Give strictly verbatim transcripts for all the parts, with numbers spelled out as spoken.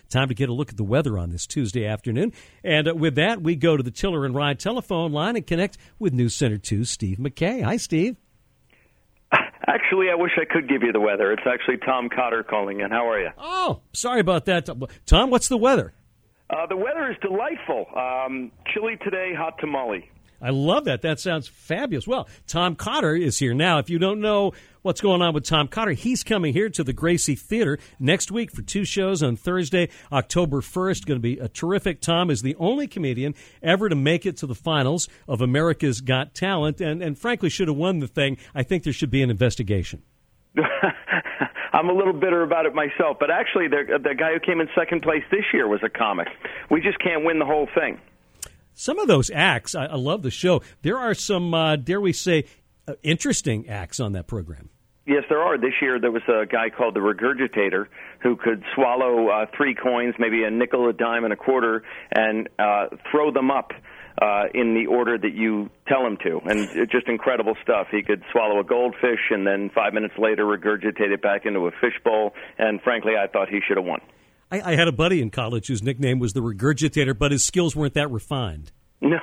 Time to get a look at the weather on this Tuesday afternoon. And uh, with that, we go to the Tiller and Ride telephone line and connect with News Center two's Steve McKay. Hi, Steve. Actually, I wish I could give you the weather. It's actually Tom Cotter calling in. How are you? Oh, sorry about that. Tom, what's the weather? Uh, the weather is delightful. Um, chilly today, hot tamale. I love that. That sounds fabulous. Well, Tom Cotter is here now. If you don't know what's going on with Tom Cotter, he's coming here to the Gracie Theater next week for two shows on Thursday, October first. Going to be a terrific. Tom is the only comedian ever to make it to the finals of America's Got Talent, and, and frankly should have won the thing. I think there should be an investigation. I'm a little bitter about it myself, but actually the, the guy who came in second place this year was a comic. We just can't win the whole thing. Some of those acts, I, I love the show. There are some, uh, dare we say, uh, interesting acts on that program. Yes, there are. This year there was a guy called the Regurgitator who could swallow uh, three coins, maybe a nickel, a dime, and a quarter, and uh, throw them up uh, in the order that you tell him to. And it's just incredible stuff. He could swallow a goldfish and then five minutes later regurgitate it back into a fishbowl, and frankly, I thought he should have won. I, I had a buddy in college whose nickname was the Regurgitator, but his skills weren't that refined. No.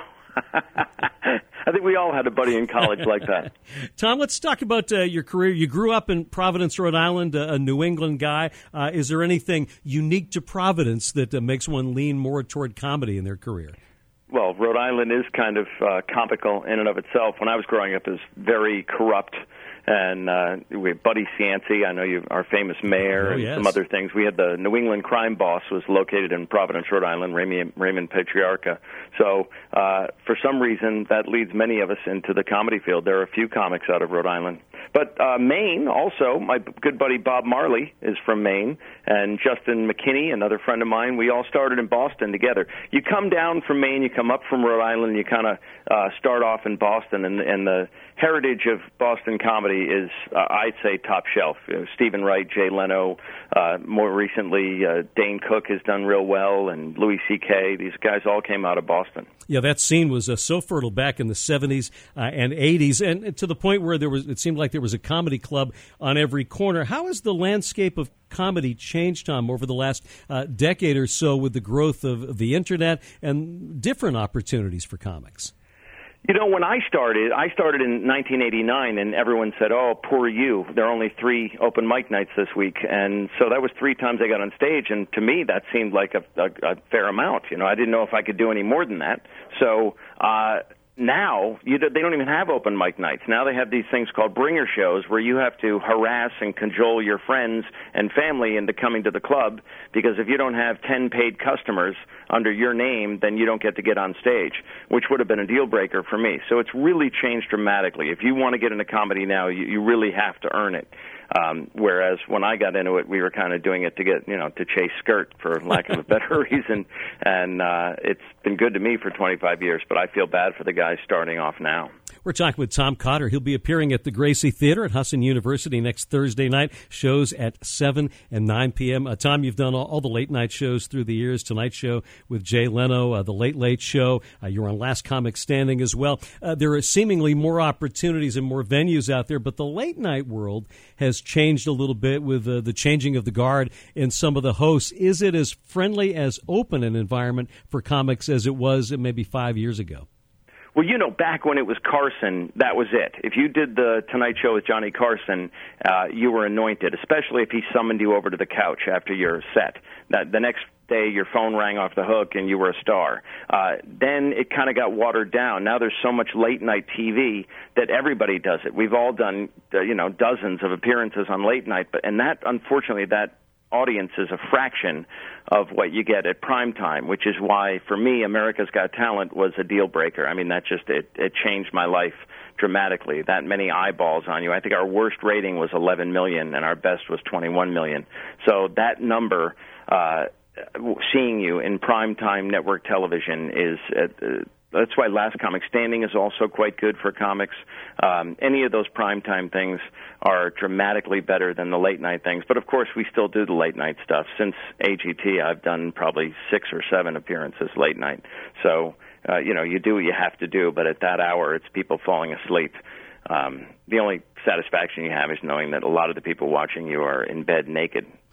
I think we all had a buddy in college like that. Tom, let's talk about uh, your career. You grew up in Providence, Rhode Island, uh, a New England guy. Uh, is there anything unique to Providence that uh, makes one lean more toward comedy in their career? Well, Rhode Island is kind of uh, comical in and of itself. When I was growing up, it was very corrupt. And uh, we had Buddy Cianci, I know you, our famous mayor, oh, and yes. some other things. We had the New England crime boss was located in Providence, Rhode Island, Raymond, Raymond Patriarca. So uh, for some reason, that leads many of us into the comedy field. There are a few comics out of Rhode Island. But uh, Maine, also, my good buddy Bob Marley is from Maine, and Justin McKinney, another friend of mine, we all started in Boston together. You come down from Maine, you come up from Rhode Island, and you kind of uh, start off in Boston, and, and the heritage of Boston comedy is, uh, I'd say, top shelf. You know, Stephen Wright, Jay Leno, uh, more recently, uh, Dane Cook has done real well, and Louis C K. These guys all came out of Boston. Yeah, that scene was uh, so fertile back in the seventies uh, and eighties, and to the point where there was, it seemed like there was a comedy club on every corner. How has the landscape of comedy changed, Tom, over the last uh, decade or so with the growth of, of the Internet and different opportunities for comics? You know, when I started, I started in nineteen eighty-nine, and everyone said, oh, poor you. There are only three open mic nights this week. And so that was three times I got on stage, and to me that seemed like a, a, a fair amount. You know, I didn't know if I could do any more than that. So uh, now you, they don't even have open mic nights. Now they have these things called bringer shows where you have to harass and cajole your friends and family into coming to the club, because if you don't have ten paid customers under your name, then you don't get to get on stage, which would have been a deal breaker for me. So it's really changed dramatically. If you want to get into comedy now, you, you really have to earn it. Um, whereas when I got into it, we were kind of doing it to get, you know, to chase skirt, for lack of a better reason. And uh, it's been good to me for twenty-five years, but I feel bad for the guys starting off now. We're talking with Tom Cotter. He'll be appearing at the Gracie Theater at Husson University next Thursday night. Shows at seven and nine p.m. Uh, Tom, you've done all, all the late-night shows through the years. Tonight Show with Jay Leno, uh, The Late Late Show. Uh, you're on Last Comic Standing as well. Uh, there are seemingly more opportunities and more venues out there, but the late-night world has changed a little bit with uh, the changing of the guard in some of the hosts. Is it as friendly, as open an environment for comics as it was maybe five years ago? Well, you know, back when it was Carson, that was it. If you did the Tonight Show with Johnny Carson, uh, you were anointed, especially if he summoned you over to the couch after your set. That the next day, your phone rang off the hook and you were a star. Uh, then it kind of got watered down. Now there's so much late-night T V that everybody does it. We've all done, uh, you know, dozens of appearances on late night, but and that, unfortunately, that audience is a fraction of what you get at prime time, which is why, for me, America's Got Talent was a deal breaker. I mean, that just, it, it changed my life dramatically. That many eyeballs on you. I think our worst rating was eleven million, and our best was twenty-one million. So that number, uh, seeing you in primetime network television is... Uh, That's why Last Comic Standing is also quite good for comics. Um, any of those primetime things are dramatically better than the late-night things. But, of course, we still do the late-night stuff. Since A G T, I've done probably six or seven appearances late night. So, uh, you know, you do what you have to do, but at that hour, it's people falling asleep. Um, the only satisfaction you have is knowing that a lot of the people watching you are in bed naked.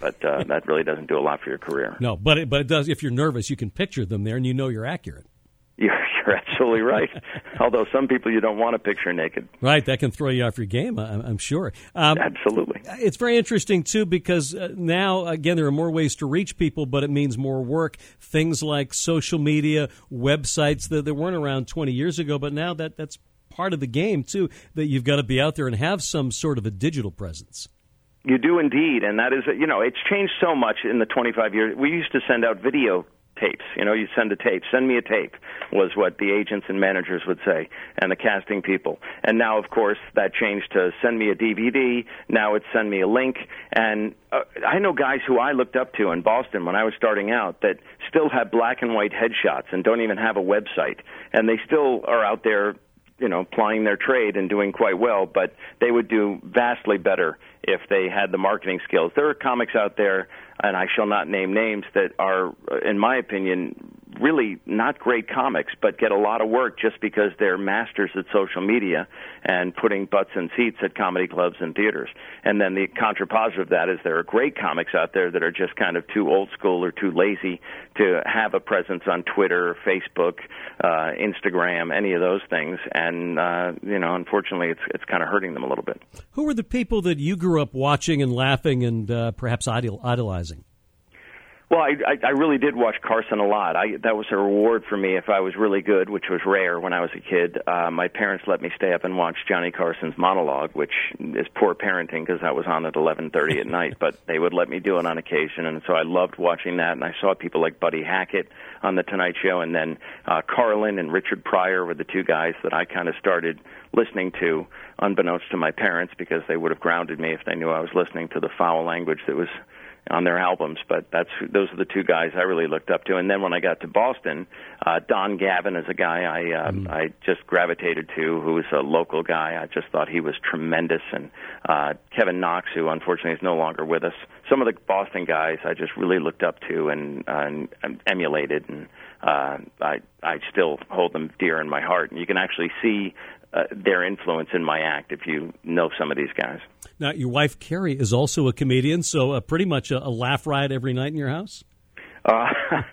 but uh, that really doesn't do a lot for your career. No, but it, but it does. If you're nervous, you can picture them there, and you know you're accurate. You're, you're absolutely right. Although some people you don't want to picture naked. Right, that can throw you off your game, I'm, I'm sure. Um, Absolutely. It's very interesting, too, because uh, now, again, there are more ways to reach people, but it means more work. Things like social media, websites that, that weren't around twenty years ago, but now that that's part of the game, too, that you've got to be out there and have some sort of a digital presence. You do indeed, and that is, you know, it's changed so much in the twenty-five years. We used to send out video tapes. You know, you send a tape. Send me a tape was what the agents and managers would say, and the casting people. And now, of course, that changed to send me a D V D. Now it's send me a link. And uh, I know guys who I looked up to in Boston when I was starting out that still have black and white headshots and don't even have a website. And they still are out there, you know, plying their trade and doing quite well, but they would do vastly better if they had the marketing skills. There are comics out there, and I shall not name names, that are, in my opinion, really not great comics, but get a lot of work just because they're masters at social media and putting butts in seats at comedy clubs and theaters. And then the contrapositive of that is there are great comics out there that are just kind of too old school or too lazy to have a presence on Twitter, Facebook, uh, Instagram, any of those things. And, uh, you know, unfortunately, it's it's kind of hurting them a little bit. Who were the people that you grew up watching and laughing and uh, perhaps idol- idolizing? Well, I, I, I really did watch Carson a lot. I, that was a reward for me if I was really good, which was rare when I was a kid. Uh, my parents let me stay up and watch Johnny Carson's monologue, which is poor parenting because that was on at eleven thirty at night, but they would let me do it on occasion, and so I loved watching that. And I saw people like Buddy Hackett on The Tonight Show, and then uh, Carlin and Richard Pryor were the two guys that I kind of started listening to, unbeknownst to my parents, because they would have grounded me if they knew I was listening to the foul language that was on their albums. But that's those are the two guys I really looked up to. And then when I got to Boston, uh, Don Gavin is a guy I uh, mm. I just gravitated to, who was a local guy. I just thought he was tremendous. And uh, Kevin Knox, who unfortunately is no longer with us. Some of the Boston guys I just really looked up to and, uh, and, and emulated, and uh, I I still hold them dear in my heart. And you can actually see uh, their influence in my act if you know some of these guys. Now, your wife, Carrie, is also a comedian, so uh, pretty much a, a laugh riot every night in your house? Uh,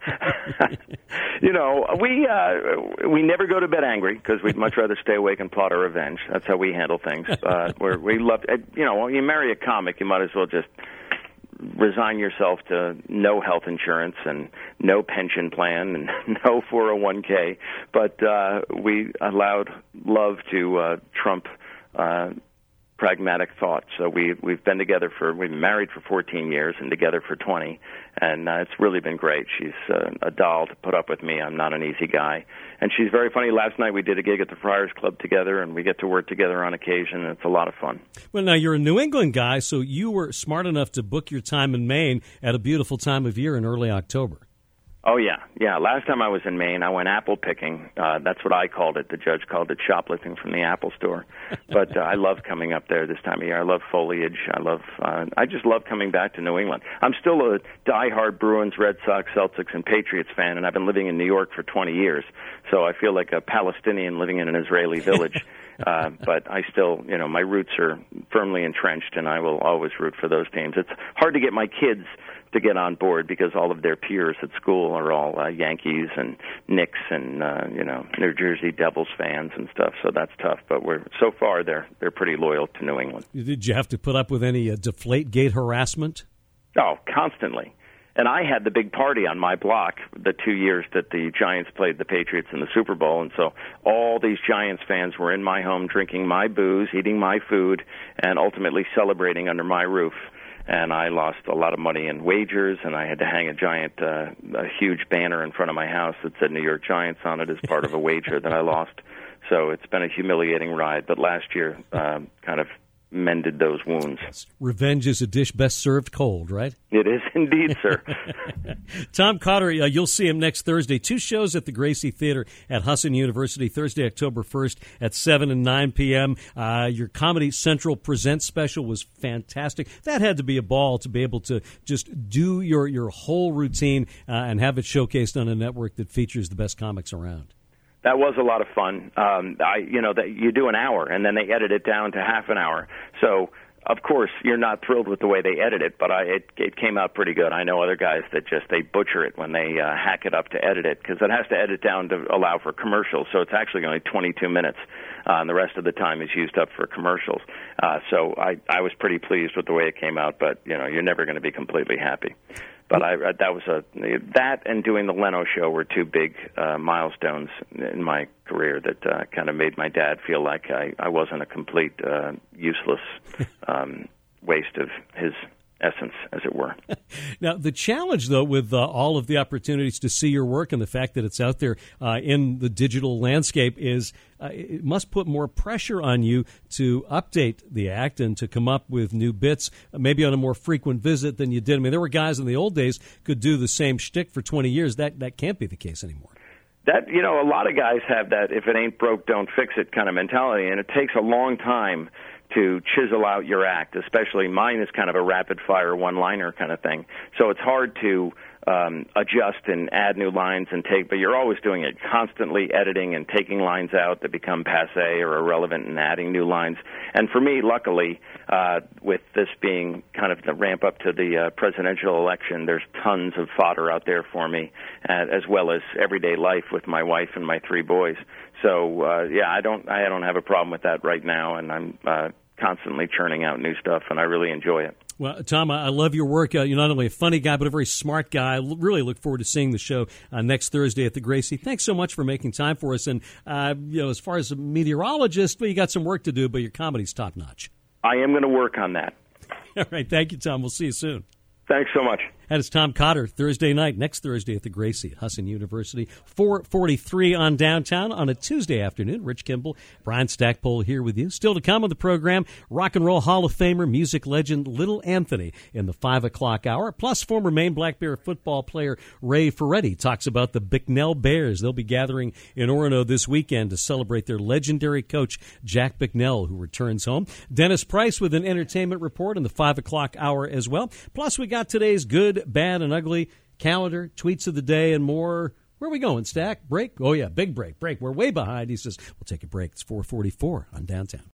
you know, we uh, we never go to bed angry because we'd much rather stay awake and plot our revenge. That's how we handle things. Uh, we're, we love, you know, when you marry a comic, you might as well just resign yourself to no health insurance and no pension plan and no four oh one k. But uh, we allowed love to uh, trump uh pragmatic thought. So we, we've been together for, we've been married for fourteen years and together for twenty, and uh, it's really been great. She's uh, a doll to put up with me. I'm not an easy guy. And she's very funny. Last night we did a gig at the Friars Club together, and we get to work together on occasion, and it's a lot of fun. Well, now, you're a New England guy, so you were smart enough to book your time in Maine at a beautiful time of year in early October. Oh, yeah. Yeah, last time I was in Maine, I went apple picking. Uh, that's what I called it. The judge called it shoplifting from the Apple Store. But uh, I love coming up there this time of year. I love foliage. I love. Uh, I just love coming back to New England. I'm still a diehard Bruins, Red Sox, Celtics, and Patriots fan, and I've been living in New York for twenty years. So I feel like a Palestinian living in an Israeli village. Uh, but I still, you know, my roots are firmly entrenched, and I will always root for those teams. It's hard to get my kids to get on board because all of their peers at school are all uh, Yankees and Knicks and uh, you know, New Jersey Devils fans and stuff. So that's tough. But we're so far they're they're pretty loyal to New England. Did you have to put up with any uh, Deflategate harassment? Oh, constantly. And I had the big party on my block the two years that the Giants played the Patriots in the Super Bowl. And so all these Giants fans were in my home drinking my booze, eating my food, and ultimately celebrating under my roof. And I lost a lot of money in wagers, and I had to hang a giant, uh, a huge banner in front of my house that said New York Giants on it as part of a wager that I lost. So it's been a humiliating ride. But last year um, kind of mended those wounds. Revenge is a dish best served cold, right? It is indeed, sir. Tom Cotter, uh, you'll see him next Thursday. Two shows at the Gracie Theater at Husson University, Thursday, October first at seven and nine p.m. Uh, your Comedy Central Presents special was fantastic. That had to be a ball to be able to just do your, your whole routine uh, and have it showcased on a network that features the best comics around. That was a lot of fun. Um, I, you know, that you do an hour, and then they edit it down to half an hour. So of course, you're not thrilled with the way they edit it, but I, it, it came out pretty good. I know other guys that just, they butcher it when they uh, hack it up to edit it, because it has to edit down to allow for commercials, so it's actually only twenty-two minutes, uh, and the rest of the time is used up for commercials. Uh, so I, I was pretty pleased with the way it came out, but, you know, you're never going to be completely happy. But I, that was a that and doing the Leno show were two big uh, milestones in my career that uh, kind of made my dad feel like I, I wasn't a complete uh, useless um, waste of his essence, as it were. Now, the challenge, though, with uh, all of the opportunities to see your work and the fact that it's out there uh, in the digital landscape is uh, it must put more pressure on you to update the act and to come up with new bits, maybe on a more frequent visit than you did. I mean, there were guys in the old days could do the same shtick for twenty years. That that can't be the case anymore. That, you know, a lot of guys have that if it ain't broke, don't fix it kind of mentality, and it takes a long time to chisel out your act, especially mine is kind of a rapid-fire one-liner kind of thing. So it's hard to um, adjust and add new lines and take, but you're always doing it, constantly editing and taking lines out that become passé or irrelevant and adding new lines. And for me, luckily, uh, with this being kind of the ramp up to the uh, presidential election, there's tons of fodder out there for me, uh, as well as everyday life with my wife and my three boys. So uh, yeah, I don't I don't have a problem with that right now, and I'm uh, constantly churning out new stuff, and I really enjoy it. Well, Tom, I love your work. Uh, you're not only a funny guy, but a very smart guy. I really look forward to seeing the show uh, next Thursday at the Gracie. Thanks so much for making time for us. And uh, you know, as far as a meteorologist, well, you got some work to do, but your comedy's top notch. I am going to work on that. All right, thank you, Tom. We'll see you soon. Thanks so much. That is Tom Cotter, Thursday night, next Thursday at the Gracie, Husson University, four forty-three on Downtown on a Tuesday afternoon. Rich Kimball, Brian Stackpole here with you. Still to come on the program, Rock and Roll Hall of Famer, music legend Little Anthony in the five o'clock hour, plus former Maine Black Bear football player Ray Ferretti talks about the Bicknell Bears. They'll be gathering in Orono this weekend to celebrate their legendary coach, Jack Bicknell, who returns home. Dennis Price with an entertainment report in the five o'clock hour as well. Plus, we got today's good, bad, and ugly calendar, tweets of the day, and more. Where are we going, Stack? Break? Oh, yeah, big break. Break. We're way behind. He says, we'll take a break. It's four forty-four on Downtown.